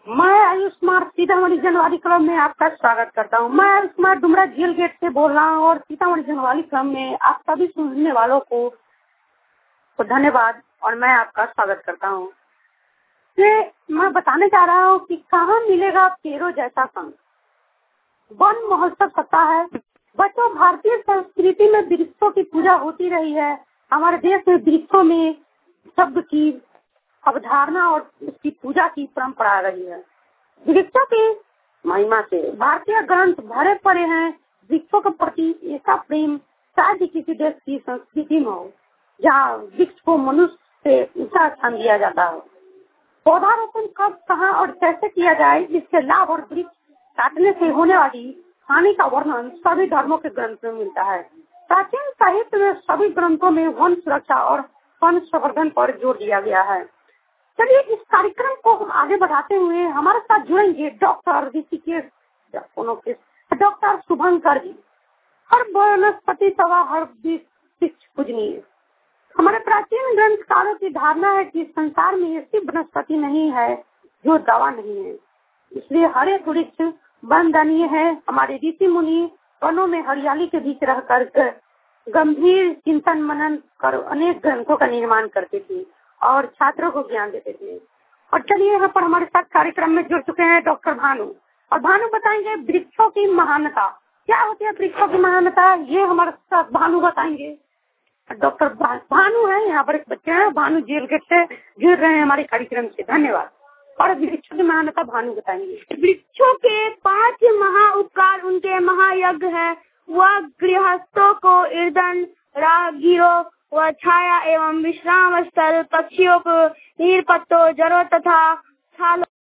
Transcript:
मैं आयुष कुमार सीतामढ़ी जनवारी क्लब में आपका स्वागत करता हूँ। मैं आयुष कुमार डुमरा जेल गेट से बोल रहा हूँ और सीतामढ़ी जनवारी क्लब में आप सभी सुनने वालों को धन्यवाद और मैं आपका स्वागत करता हूँ। ये मैं बताने जा रहा हूँ कि कहाँ मिलेगा पेड़ों जैसा संग। वन महोत्सव सत्ता है। बच्चों, भारतीय संस्कृति में वृक्षों की पूजा होती रही है। हमारे देश में वृक्षों में शब्द की अवधारणा और उसकी पूजा की परंपरा रही है। वृक्षों की महिमा से भारतीय ग्रंथ भरे पड़े हैं। वृक्षों के प्रति ऐसा प्रेम शायद किसी देश की संस्कृति में हो जहाँ वृक्ष को मनुष्य से ऊंचा स्थान दिया जाता है। पौधारोपण कब, कहाँ और कैसे किया जाए, इसके लाभ और वृक्ष काटने से होने वाली हानि का वर्णन सभी धर्मों के ग्रंथ में मिलता है। प्राचीन साहित्य में सभी ग्रंथों में वन सुरक्षा और वन संवर्धन पर जोर दिया गया है। चलिए इस कार्यक्रम को हम आगे बढ़ाते हुए हमारे साथ जुड़ेंगे डॉक्टर ऋषिकेश, डॉक्टर शुभंकर जी। हर वनस्पति सवा हर वृक्ष पूजनीय। हमारे प्राचीन ग्रंथकारों की धारणा है कि संसार में ऐसी वनस्पति नहीं है जो दवा नहीं है, इसलिए हर एक वृक्ष वंदनीय है। हमारे ऋषि मुनि वनों में हरियाली के बीच रहकर गंभीर चिंतन मनन कर अनेक ग्रंथों का निर्माण करते थे और छात्रों को ज्ञान देते थे। और चलिए यहाँ पर हमारे साथ कार्यक्रम में जुड़ चुके हैं डॉक्टर भानु, और भानु बताएंगे वृक्षों की महानता क्या होती है। वृक्षों की महानता ये हमारे साथ भानु बताएंगे। डॉक्टर भानु है, यहाँ पर एक बच्चे हैं, भानु जेल गेट से जुड़ रहे हैं हमारे कार्यक्रम से। धन्यवाद। और वृक्षों की महानता भानु बताएंगे। वृक्षों के 5 महा उपकार उनके महायज्ञ है। वह गृहस्थों को ईंधन, राहगीरों व छाया एवं विश्राम स्थल, पक्षियों को नीर, पत्तों, जड़ों तथा छालों